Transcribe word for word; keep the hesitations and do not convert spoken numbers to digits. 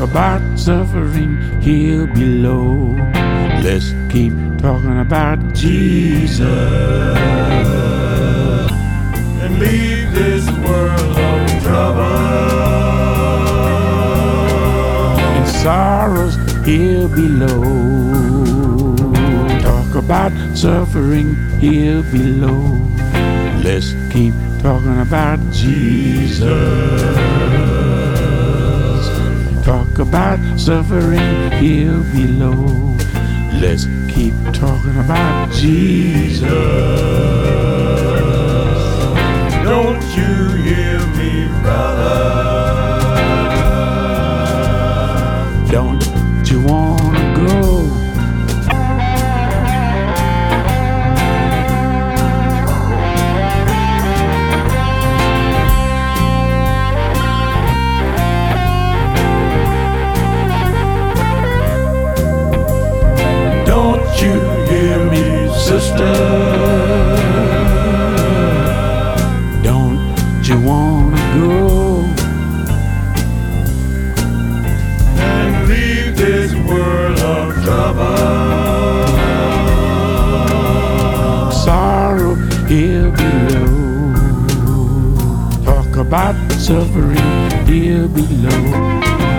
about suffering here below. Let's keep talking about Jesus and leave this world of trouble and sorrows here below. Talk about suffering here below. Let's keep talking about Jesus. Talk about suffering here below. Let's keep talking about Jesus. Don't you hear me, brother? Don't you wanna go? Don't you hear me, sister? Don't you wanna go? And leave this world of trouble, Sorrow here below. Talk about suffering here below.